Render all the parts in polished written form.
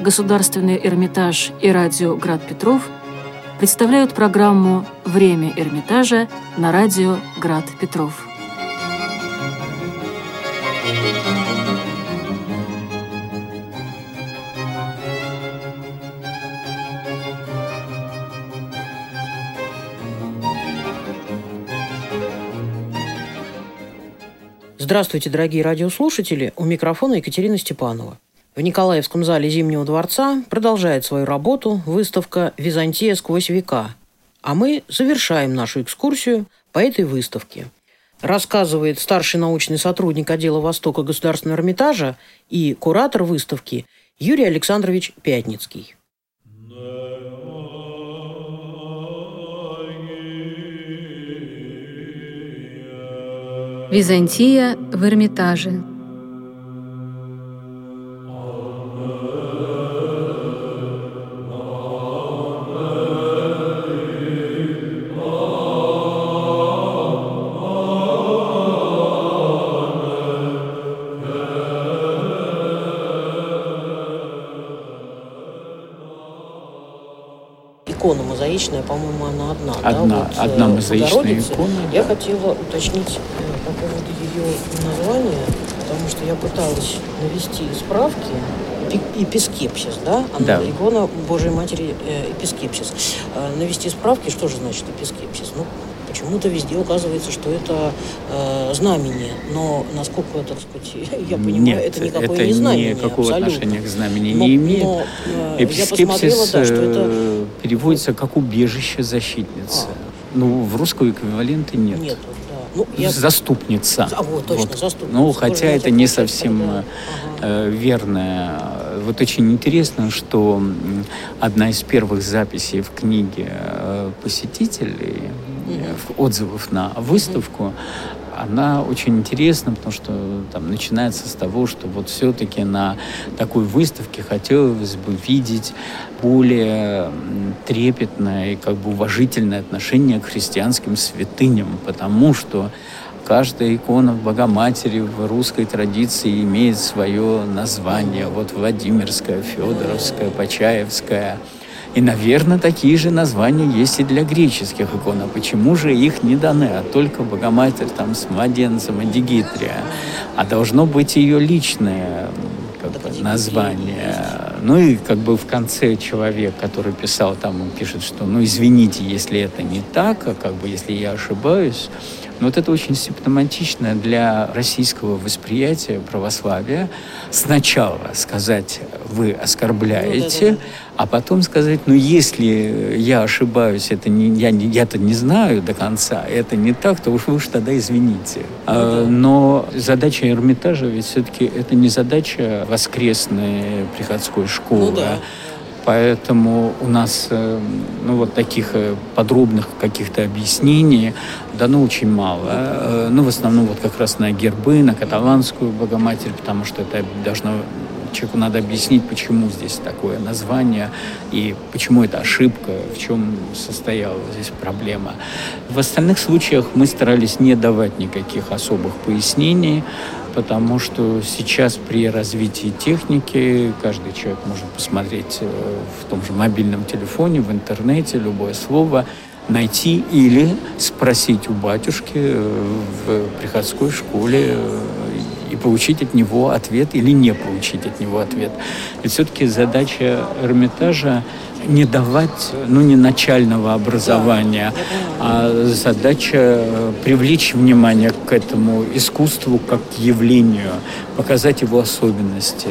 Государственный Эрмитаж и радио «Град Петров» представляют программу «Время Эрмитажа» на радио «Град Петров». Здравствуйте, дорогие радиослушатели! У микрофона Екатерина Степанова. В Николаевском зале Зимнего дворца продолжает свою работу выставка «Византия сквозь века». А мы завершаем нашу экскурсию по этой выставке. Рассказывает старший научный сотрудник отдела Востока Государственного Эрмитажа и куратор выставки Юрий Александрович Пятницкий. Византия в Эрмитаже. Икона мозаичная, по-моему, она одна. Одна мозаичная икона. Я хотела уточнить по поводу ее названия, потому что я пыталась навести справки. Эпискепсис, да? Да. Икона Божией Матери Эпискепсис. Навести справки, что же значит эпискепсис? Почему-то везде указывается, что это знамение, но насколько, так сказать, я понимаю, нет, это никакое не знамение. Никакого абсолютно. Отношения к знамени не имеет. Эпискепсис это переводится как убежище, защитница. В русского эквивалента нет. Нет, да. Заступница. Точно, заступница. Хотя это не совсем верно. Вот очень интересно, что одна из первых записей в книге посетителей, отзывов на выставку, она очень интересна, потому что там начинается с того, что вот все-таки на такой выставке хотелось бы видеть более трепетное и уважительное отношение к христианским святыням, потому что каждая икона Богоматери в русской традиции имеет свое название. Вот Владимирская, Федоровская, Почаевская. И, наверное, такие же названия есть и для греческих икон. А почему же их не даны, а только Богоматерь с младенцем и Дигитрия? А должно быть ее личное название. И в конце человек, который писал, он пишет, что извините, если это не так, если я ошибаюсь. Но это очень симптоматично для российского восприятия православия. Сначала сказать «вы оскорбляете», а потом сказать если я ошибаюсь, я-то не знаю до конца, это не так, то вы уж тогда извините. Но задача Эрмитажа ведь все-таки это не задача воскресной приходской школы. Поэтому у нас таких подробных каких-то объяснений дано очень мало. В основном как раз на гербы, на каталанскую Богоматерь, потому что это человеку надо объяснить, почему здесь такое название и почему это ошибка, в чем состояла здесь проблема. В остальных случаях мы старались не давать никаких особых пояснений, потому что сейчас при развитии техники каждый человек может посмотреть в том же мобильном телефоне, в интернете любое слово, найти или спросить у батюшки в приходской школе и получить от него ответ или не получить от него ответ. И все-таки задача Эрмитажа не давать, не начального образования, а задача привлечь внимание к этому искусству как к явлению, показать его особенности.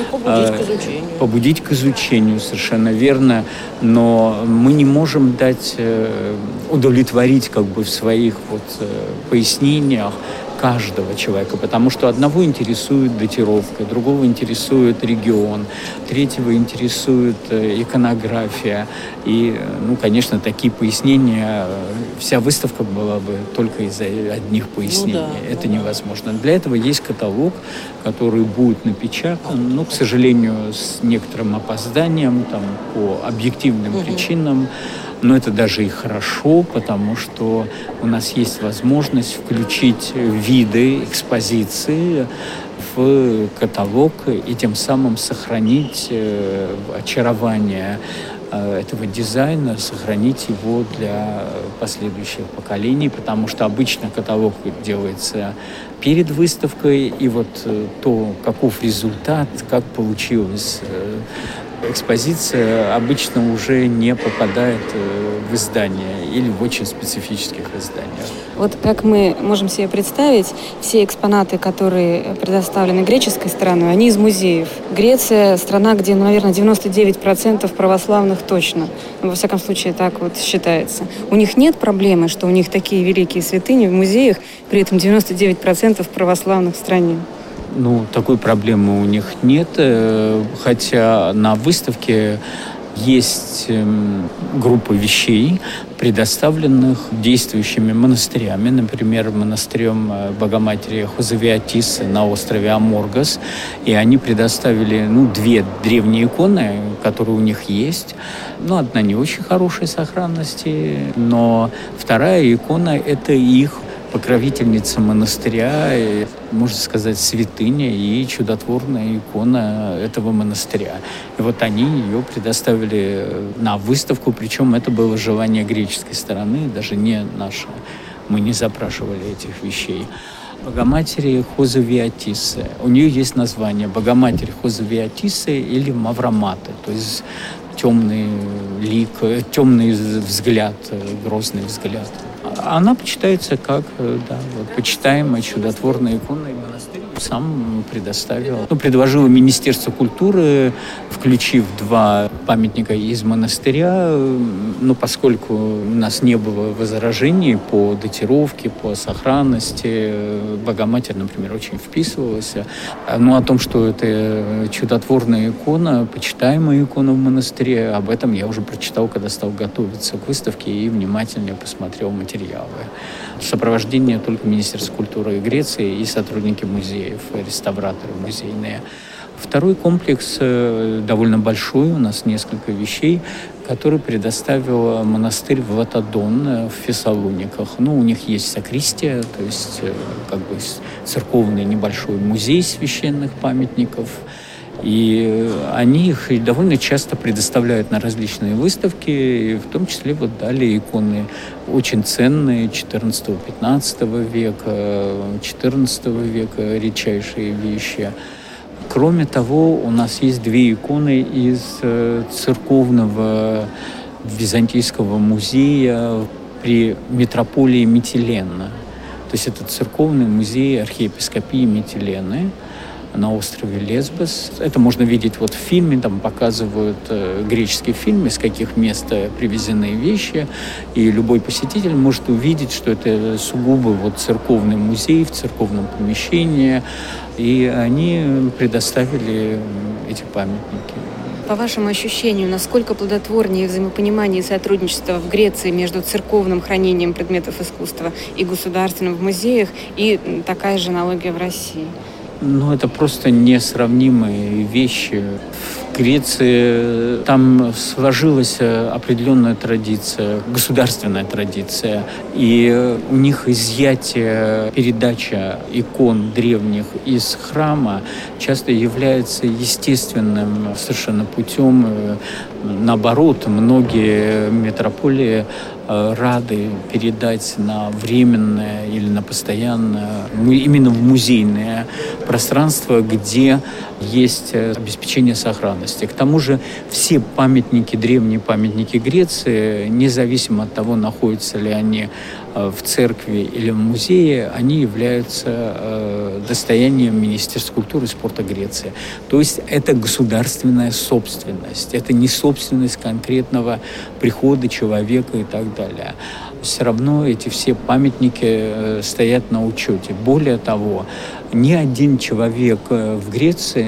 И побудить к изучению, совершенно верно. Но мы не можем удовлетворить в своих пояснениях каждого человека, потому что одного интересует датировка, другого интересует регион, третьего интересует иконография. И, конечно, такие пояснения, вся выставка была бы только из-за одних пояснений. Это невозможно. Для этого есть каталог, который будет напечатан, к сожалению, с некоторым опозданием, по объективным причинам. Но это даже и хорошо, потому что у нас есть возможность включить виды экспозиции в каталог и тем самым сохранить очарование этого дизайна, сохранить его для последующих поколений, потому что обычно каталог делается перед выставкой, и вот то, каков результат, как получилась экспозиция, обычно уже не попадает в издание или в очень специфических изданиях. Вот как мы можем себе представить, все экспонаты, которые предоставлены греческой стороной, они из музеев. Греция – страна, где, наверное, 99% православных точно. Во всяком случае, так вот считается. У них нет проблемы, что у них такие великие святыни в музеях, при этом 99% православных в стране. Такой проблемы у них нет, хотя на выставке есть группа вещей, предоставленных действующими монастырями, например, монастырем Богоматери Хозавиатиссы на острове Аморгос, и они предоставили 2 древние иконы, которые у них есть. Одна не очень хорошей сохранности, но вторая икона – это их покровительница монастыря, можно сказать, святыня и чудотворная икона этого монастыря. И вот они ее предоставили на выставку, причем это было желание греческой стороны, даже не наше. Мы не запрашивали этих вещей. Богоматери Хозавиатиссы. У нее есть название Богоматерь Хозавиатиссы или Мавроматы, то есть темный лик, темный взгляд, грозный взгляд. Она почитается как почитаемая чудотворная икона, и монастырь сам предоставил. Предложило Министерство культуры, включив 2 памятника из монастыря, поскольку у нас не было возражений по датировке, по сохранности. Богоматерь, например, очень вписывалась. О том, что это чудотворная икона, почитаемая икона в монастыре, об этом я уже прочитал, когда стал готовиться к выставке и внимательнее посмотрел материалы. Сопровождение только Министерства культуры Греции и сотрудники музеев, реставраторы музейные. Второй комплекс довольно большой, у нас несколько вещей, который предоставил монастырь Влатодон в Фессалониках. У них есть сакристия, то есть церковный небольшой музей священных памятников. И они их довольно часто предоставляют на различные выставки, и в том числе дали иконы очень ценные 14-15 века, 14 века, редчайшие вещи. Кроме того, у нас есть 2 иконы из церковного византийского музея при митрополии Митилена. То есть это церковный музей архиепископии Митилены на острове Лесбос. Это можно видеть в фильме, там показывают греческий фильм, из каких мест привезены вещи, и любой посетитель может увидеть, что это сугубо церковный музей в церковном помещении, и они предоставили эти памятники. По вашему ощущению, насколько плодотворнее взаимопонимание и сотрудничество в Греции между церковным хранением предметов искусства и государственным в музеях, и такая же аналогия в России? Это просто несравнимые вещи. В Греции там сложилась определенная традиция, государственная традиция, и у них изъятие, передача икон древних из храма часто является естественным совершенно путем. Наоборот, многие митрополии рады передать на временное или на постоянное, именно в музейное пространство, где есть обеспечение сохранности. К тому же все памятники, древние памятники Греции, независимо от того, находятся ли они в церкви или в музее, они являются достоянием Министерства культуры и спорта Греции. То есть это государственная собственность, это не собственность конкретного прихода человека и так далее. Все равно эти все памятники стоят на учете. Более того, ни один человек в Греции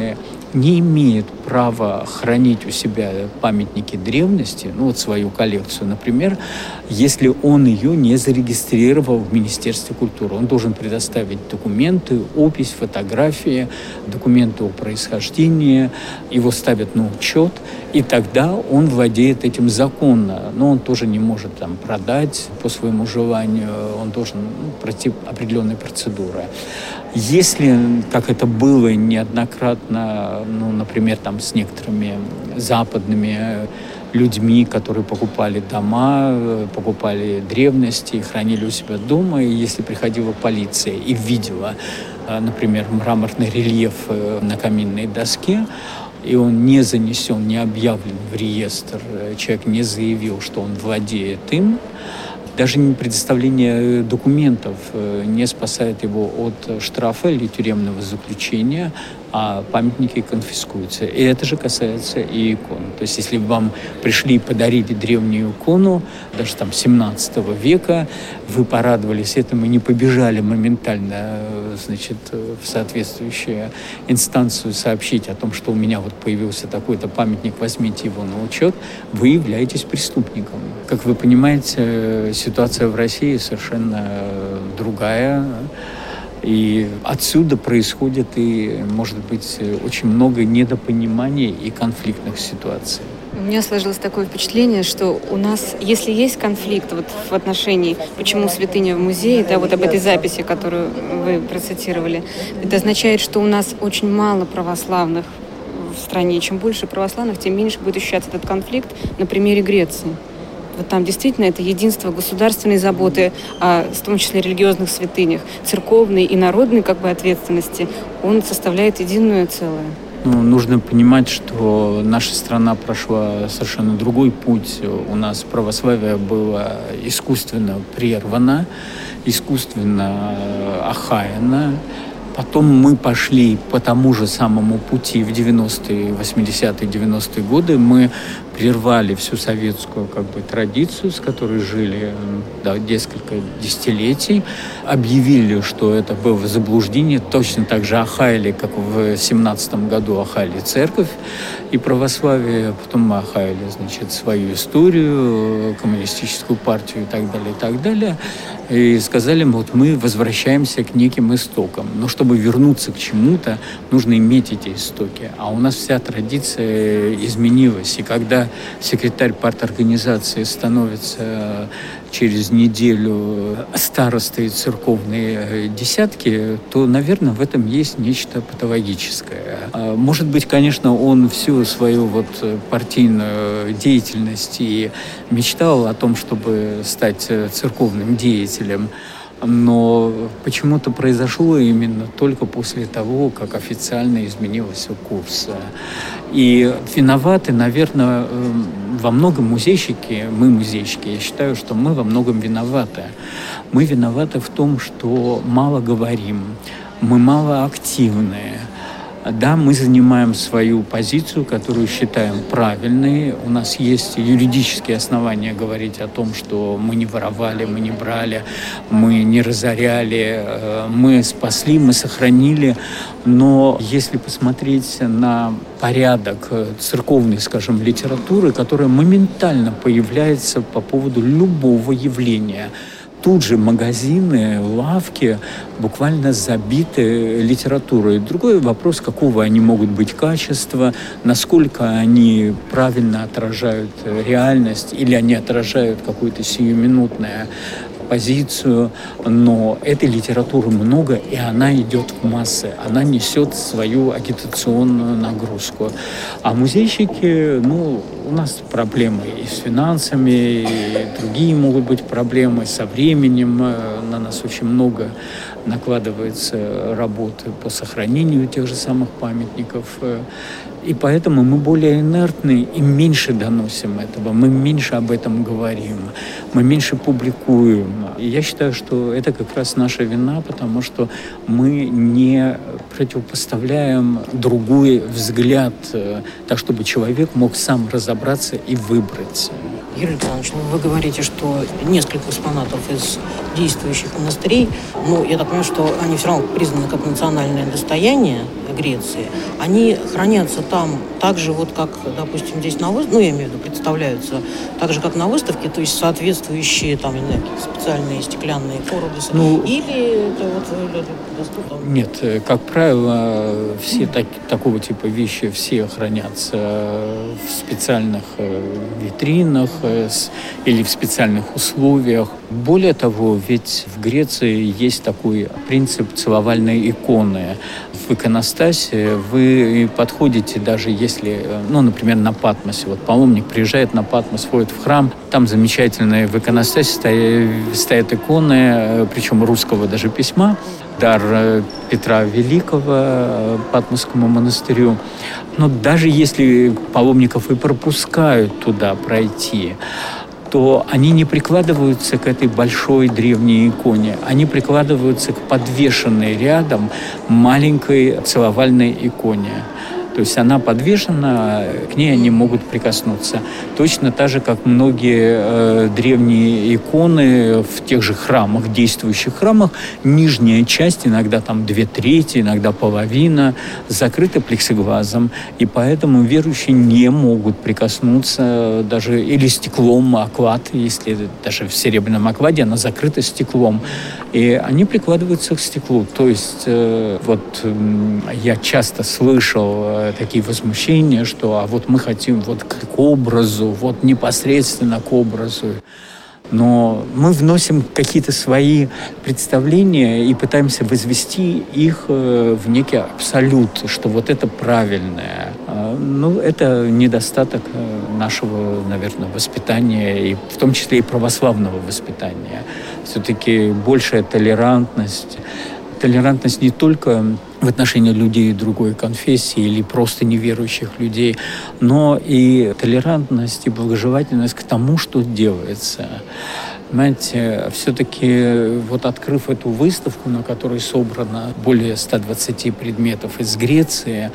не имеет права хранить у себя памятники древности, свою коллекцию, например, если он ее не зарегистрировал в Министерстве культуры. Он должен предоставить документы, опись, фотографии, документы о происхождении, его ставят на учет, и тогда он владеет этим законно. Но он тоже не может продать по своему желанию, он должен пройти определенные процедуры. Если, как это было неоднократно, например, с некоторыми западными людьми, которые покупали дома, покупали древности, хранили у себя дома, и если приходила полиция и видела, например, мраморный рельеф на каминной доске, и он не занесен, не объявлен в реестр, человек не заявил, что он владеет им, даже предоставление документов не спасает его от штрафа или тюремного заключения, а памятники конфискуются. И это же касается и икон. То есть, если вам пришли и подарили древнюю икону, даже 17 века, вы порадовались этому и не побежали моментально, в соответствующую инстанцию сообщить о том, что у меня появился такой-то памятник, возьмите его на учет, вы являетесь преступником. Как вы понимаете, ситуация в России совершенно другая. И отсюда происходит и, может быть, очень много недопониманий и конфликтных ситуаций. У меня сложилось такое впечатление, что у нас, если есть конфликт в отношении, почему святыня в музее, об этой записи, которую вы процитировали, это означает, что у нас очень мало православных в стране. Чем больше православных, тем меньше будет ощущаться этот конфликт на примере Греции. Там действительно это единство государственной заботы, в том числе религиозных святынях, церковной и народной ответственности, он составляет единое целое. Нужно понимать, что наша страна прошла совершенно другой путь. У нас православие было искусственно прервано, искусственно охаяно. Потом мы пошли по тому же самому пути в 90-е, 80-е, 90-е годы. Мы прервали всю советскую традицию, с которой жили несколько десятилетий. Объявили, что это было заблуждение. Точно так же охаяли, как в 17-м году охаяли церковь и православие. Потом мы охаяли, свою историю, коммунистическую партию и так далее, и так далее. И сказали, мы возвращаемся к неким истокам. Но чтобы вернуться к чему-то, нужно иметь эти истоки. А у нас вся традиция изменилась. И когда секретарь парторганизации становится через неделю старостой церковной десятки, то, наверное, в этом есть нечто патологическое. Может быть, конечно, он всю свою партийную деятельность и мечтал о том, чтобы стать церковным деятелем, но почему-то произошло именно только после того, как официально изменился курс. И виноваты, наверное, во многом музейщики, мы музейщики, я считаю, что мы во многом виноваты. Мы виноваты в том, что мало говорим, мы мало активны. Да, мы занимаем свою позицию, которую считаем правильной. У нас есть юридические основания говорить о том, что мы не воровали, мы не брали, мы не разоряли, мы спасли, мы сохранили. Но если посмотреть на порядок церковной, литературы, которая моментально появляется по поводу любого явления, тут же магазины, лавки буквально забиты литературой. Другой вопрос, какого они могут быть качества, насколько они правильно отражают реальность или они отражают какую-то сиюминутную позицию, но этой литературы много, и она идет в массы, она несет свою агитационную нагрузку. А музейщики, у нас проблемы и с финансами, и другие могут быть проблемы со временем. На нас очень много накладывается работы по сохранению тех же самых памятников. И поэтому мы более инертны и меньше доносим этого, мы меньше об этом говорим, мы меньше публикуем. И я считаю, что это как раз наша вина, потому что мы не противопоставляем другой взгляд, так чтобы человек мог сам разобраться и выбрать. Юрий Александрович, вы говорите, что несколько экспонатов из действующих монастырей, но я так понимаю, что они все равно признаны как национальное достояние Греции. Они хранятся там так же, вот как, допустим, здесь на выставке, я имею в виду, представляются так же, как на выставке, то есть соответствующие там, не знаю, специальные стеклянные коробы. Или это вот доступно? Нет, как правило, все такого типа вещи все хранятся в специальных витринах или в специальных условиях. Более того, ведь в Греции есть такой принцип целовальной иконы. В иконостасе вы подходите, даже если, например, на Патмосе. Вот паломник приезжает на Патмос, входит в храм, там замечательные в иконостасе стоят иконы, причем русского даже письма, дар Петра Великого Патмосскому монастырю. Но даже если паломников и пропускают туда пройти, то они не прикладываются к этой большой древней иконе. Они прикладываются к подвешенной рядом маленькой целовальной иконе. То есть она подвешена, к ней они могут прикоснуться. Точно так же, как многие древние иконы в тех же храмах, действующих храмах, нижняя часть, иногда там 2/3, иногда половина, закрыта плексиглазом. И поэтому верующие не могут прикоснуться даже или стеклом, оклад, если даже в серебряном окладе она закрыта стеклом. И они прикладываются к стеклу. То есть я часто слышал такие возмущения, что вот мы хотим вот к образу, вот непосредственно к образу. Но мы вносим какие-то свои представления и пытаемся возвести их в некий абсолют, что вот это правильное. Это недостаток нашего, наверное, воспитания, и в том числе и православного воспитания. Все-таки большая толерантность. Толерантность не только в отношении людей другой конфессии или просто неверующих людей, но и толерантность и благожелательность к тому, что делается. Знаете, все-таки открыв эту выставку, на которой собрано более 120 предметов из Греции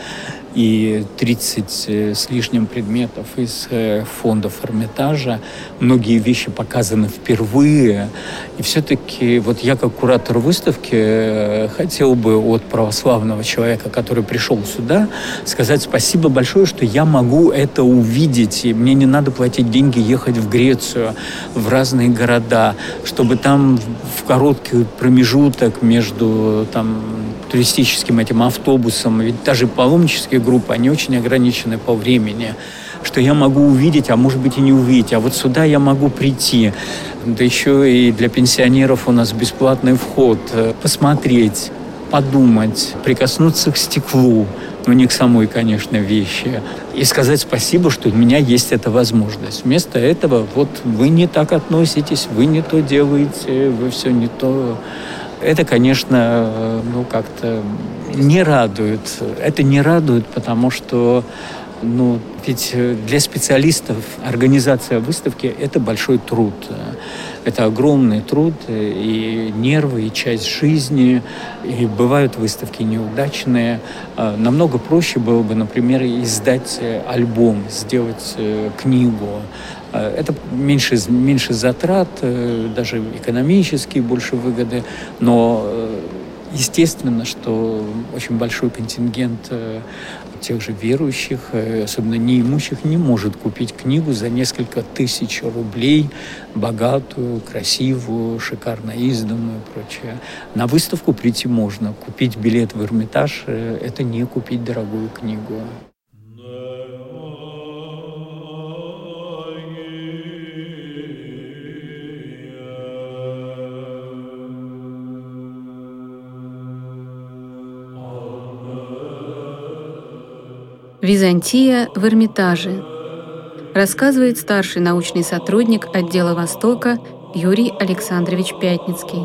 и 30 с лишним предметов из фондов Эрмитажа, многие вещи показаны впервые. И все-таки я как куратор выставки хотел бы от православного человека, который пришел сюда, сказать спасибо большое, что я могу это увидеть. И мне не надо платить деньги, ехать в Грецию, в разные города, чтобы там в короткий промежуток между туристическим этим автобусом, ведь даже паломнические группы, они очень ограничены по времени, что я могу увидеть, а может быть и не увидеть, а вот сюда я могу прийти. Да еще и для пенсионеров у нас бесплатный вход, посмотреть, подумать, прикоснуться к стеклу, не к самой, конечно, вещи, и сказать спасибо, что у меня есть эта возможность. Вместо этого вы не так относитесь, вы не то делаете, вы все не то. Это, конечно, как-то не радует. Это не радует, потому что, ведь для специалистов организация выставки – это большой труд. Это огромный труд, и нервы, и часть жизни. И бывают выставки неудачные. Намного проще было бы, например, издать альбом, сделать книгу. Это меньше затрат, даже экономические больше выгоды, но естественно, что очень большой контингент тех же верующих, особенно неимущих, не может купить книгу за несколько тысяч рублей, богатую, красивую, шикарно изданную и прочее. На выставку прийти можно. Купить билет в Эрмитаж – это не купить дорогую книгу. Византия в Эрмитаже. Рассказывает старший научный сотрудник отдела Востока Юрий Александрович Пятницкий.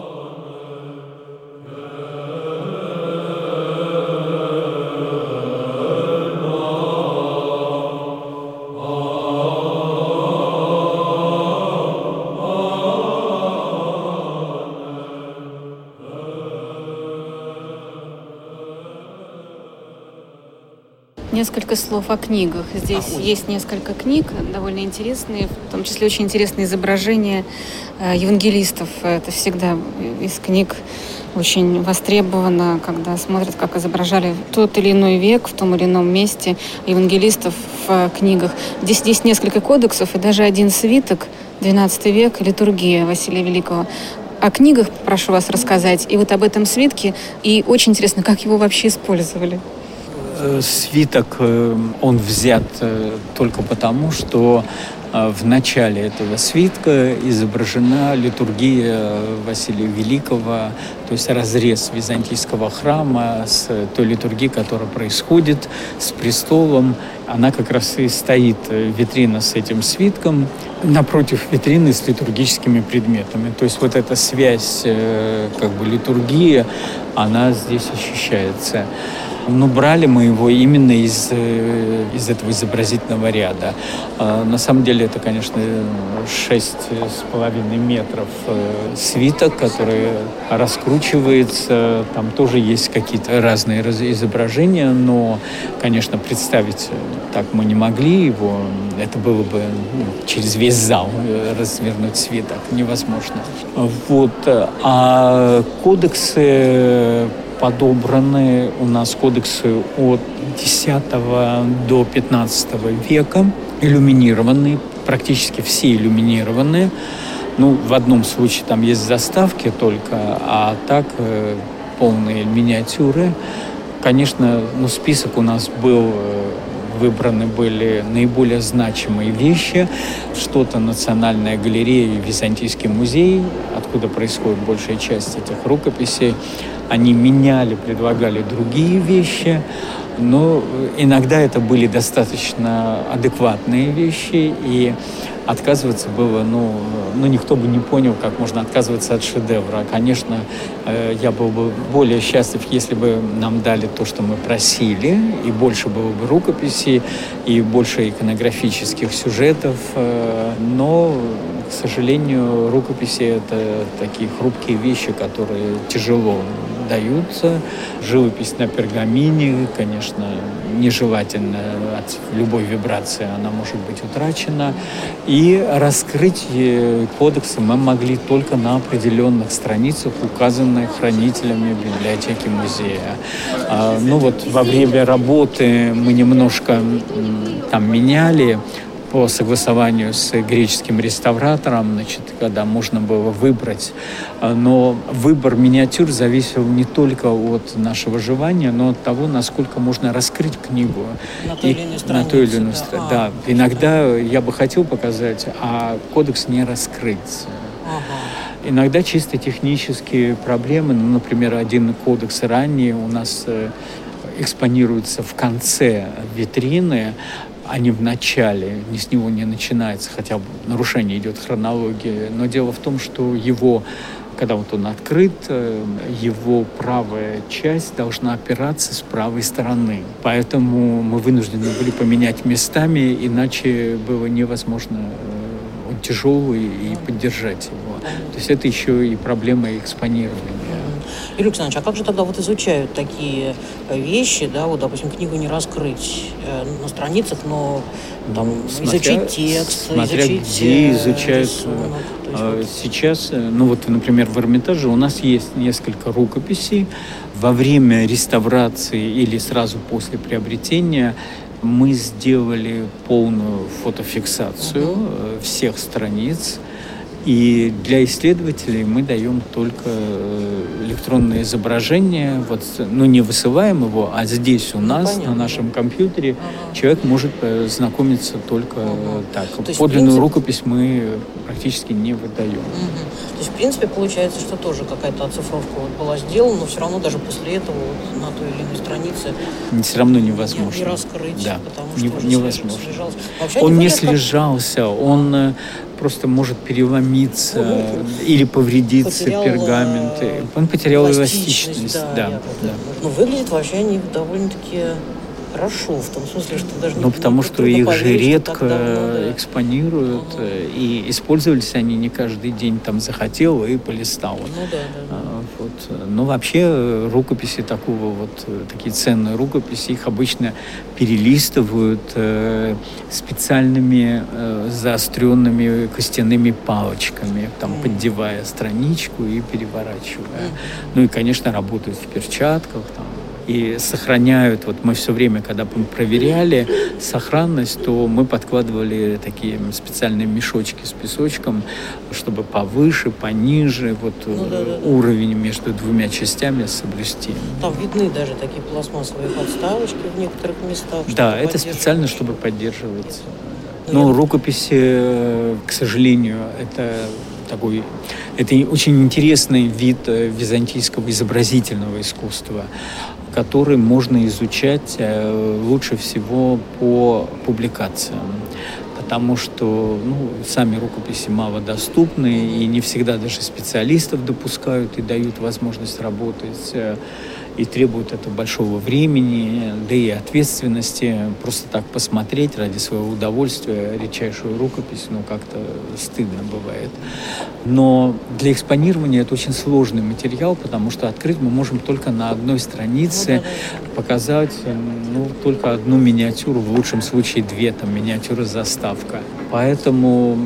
Несколько слов о книгах. Здесь есть несколько книг, довольно интересные, в том числе очень интересные изображения евангелистов. Это всегда из книг очень востребовано, когда смотрят, как изображали тот или иной век в том или ином месте евангелистов в книгах. Здесь есть несколько кодексов и даже один свиток, XII век, литургия Василия Великого. О книгах прошу вас рассказать, и вот об этом свитке, и очень интересно, как его вообще использовали. Свиток, он взят только потому, что в начале этого свитка изображена литургия Василия Великого, то есть разрез византийского храма с той литургией, которая происходит с престолом. Она как раз и стоит, витрина с этим свитком, напротив витрины с литургическими предметами. То есть вот эта связь литургии, она здесь ощущается. Но брали мы его именно из этого изобразительного ряда. На самом деле это, конечно, 6,5 метров свиток, который раскручивается. Там тоже есть какие-то разные изображения, но, конечно, представить так мы не могли его. Это было бы через весь зал развернуть свиток. Невозможно. Вот. А кодексы подобраны у нас кодексы от X до XV века, иллюминированные, практически все иллюминированные. В одном случае там есть заставки только, а так полные миниатюры. Конечно, список у нас был, выбраны были наиболее значимые вещи. Что-то Национальная галерея и Византийский музей, откуда происходит большая часть этих рукописей. Они меняли, предлагали другие вещи, но иногда это были достаточно адекватные вещи, и отказываться было, никто бы не понял, как можно отказываться от шедевра. Конечно, я был бы более счастлив, если бы нам дали то, что мы просили, и больше было бы рукописей, и больше иконографических сюжетов, но, к сожалению, рукописи — это такие хрупкие вещи, которые тяжело даются. Живопись на пергамине, конечно, нежелательно, от любой вибрации она может быть утрачена. И раскрыть кодексы мы могли только на определенных страницах, указанных хранителями библиотеки музея. Во время работы мы немножко там меняли по согласованию с греческим реставратором, когда можно было выбрать. Но выбор миниатюр зависел не только от нашего желания, но от того, насколько можно раскрыть книгу. На той или иной странице. Да. Иногда я бы хотел показать, а кодекс не раскрыть. Иногда чисто технические проблемы. Например, один кодекс ранее у нас экспонируется в конце витрины, а не в начале, с него не начинается, хотя нарушение идет хронологии. Но дело в том, что когда он открыт, его правая часть должна опираться с правой стороны. Поэтому мы вынуждены были поменять местами, иначе было невозможно, он тяжелый, и поддержать его. То есть это еще и проблема экспонирования. Юрий Александрович, а как же тогда изучают такие вещи, допустим, книгу не раскрыть на страницах, но изучить текст, где изучают. Сейчас, например, в Эрмитаже у нас есть несколько рукописей. Во время реставрации или сразу после приобретения мы сделали полную фотофиксацию всех страниц. И для исследователей мы даем только электронное изображение. Не высылаем его, а здесь у нас, на нашем компьютере, человек может знакомиться только так. Подлинную рукопись мы практически не выдаем. То есть, в принципе, получается, что тоже какая-то оцифровка была сделана, но все равно даже после этого на той или иной странице все равно невозможно. Не раскрыть, да, потому что невозможно. слежался. Он не слежался, он просто может переломиться или повредиться пергамент. Он потерял эластичность. Да. Но выглядит вообще они довольно-таки хорошо, в том смысле, что даже потому что их же редко экспонируют, и использовались они не каждый день, захотел и полистал. вот. Но вообще рукописи такие ценные рукописи, их обычно перелистывают специальными заостренными костяными палочками, там, поддевая страничку и переворачивая. Ну и, конечно, работают в перчатках, там, и сохраняют. Вот мы все время, когда мы проверяли сохранность, то мы подкладывали такие специальные мешочки с песочком, чтобы повыше, пониже, уровень между двумя частями соблюсти. Там видны даже такие пластмассовые подставочки в некоторых местах. Да, это специально, чтобы поддерживать. Но рукописи, к сожалению, это очень интересный вид византийского изобразительного искусства, который можно изучать лучше всего по публикациям, потому что сами рукописи малодоступны, и не всегда даже специалистов допускают и дают возможность работать, и требуют это большого времени, да и ответственности. Просто так посмотреть ради своего удовольствия редчайшую рукопись, как-то стыдно бывает. Но для экспонирования это очень сложный материал, потому что открыть мы можем только на одной странице, показать только одну миниатюру, в лучшем случае 2 миниатюры-заставка. Поэтому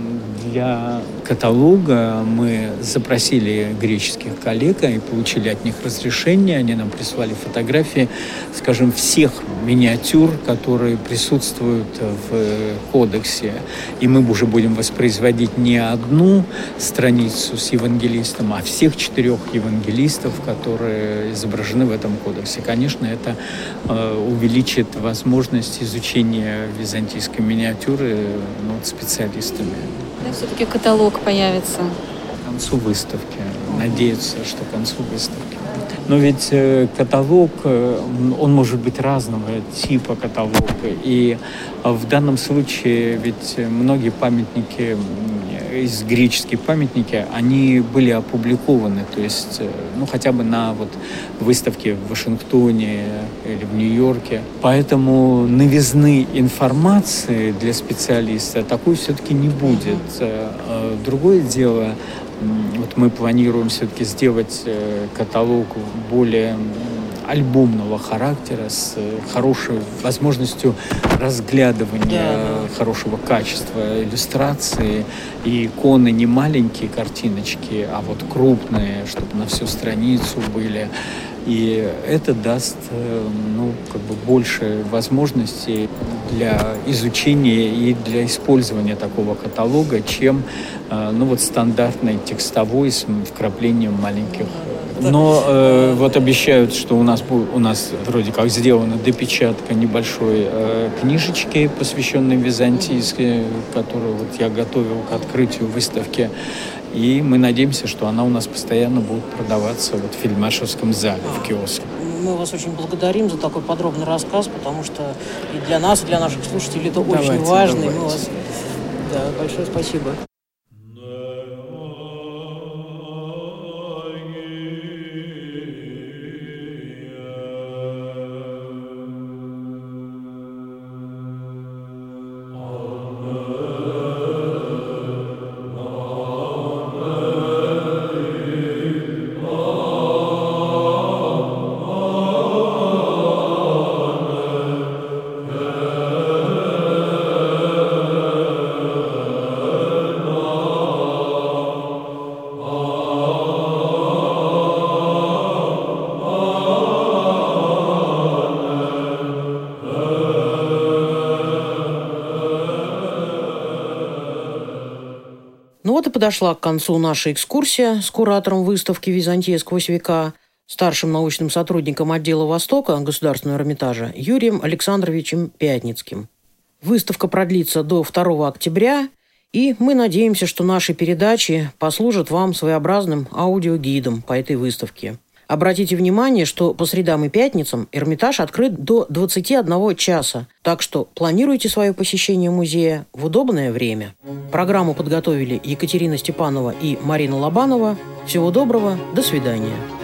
для каталога мы запросили греческих коллег и получили от них разрешение. Они нам прислали фотографии, скажем, всех миниатюр, которые присутствуют в кодексе. И мы уже будем воспроизводить не одну страницу с евангелистом, а всех 4 евангелистов, которые изображены в этом кодексе. Конечно, это увеличит возможность изучения византийской миниатюры специалистами. Да, все-таки каталог появится. К концу выставки. Надеются, что к концу выставки. Но ведь каталог, он может быть разного типа каталога. И в данном случае ведь многие памятники, греческие памятники, они были опубликованы. То есть, хотя бы на выставке в Вашингтоне или в Нью-Йорке. Поэтому новизны информации для специалиста такой все-таки не будет. Другое дело, мы планируем все-таки сделать каталог более альбомного характера, с хорошей возможностью разглядывания, хорошего качества иллюстрации. И иконы не маленькие картиночки, а крупные, чтобы на всю страницу были. И это даст больше возможностей для изучения и для использования такого каталога, чем стандартный текстовой с вкраплением маленьких. Но обещают, что у нас вроде как сделана допечатка небольшой книжечки, посвященной византийской, которую я готовил к открытию выставки. И мы надеемся, что она у нас постоянно будет продаваться в Фельдмаршалском зале, в киоске. Мы вас очень благодарим за такой подробный рассказ, потому что и для нас, и для наших слушателей это очень важно. И мы вас... большое спасибо. И подошла к концу наша экскурсия с куратором выставки «Византия сквозь века», старшим научным сотрудником отдела Востока Государственного Эрмитажа Юрием Александровичем Пятницким. Выставка продлится до 2 октября, и мы надеемся, что наши передачи послужат вам своеобразным аудиогидом по этой выставке. Обратите внимание, что по средам и пятницам Эрмитаж открыт до 21 часа, так что планируйте свое посещение музея в удобное время. Программу подготовили Екатерина Степанова и Марина Лобанова. Всего доброго, до свидания.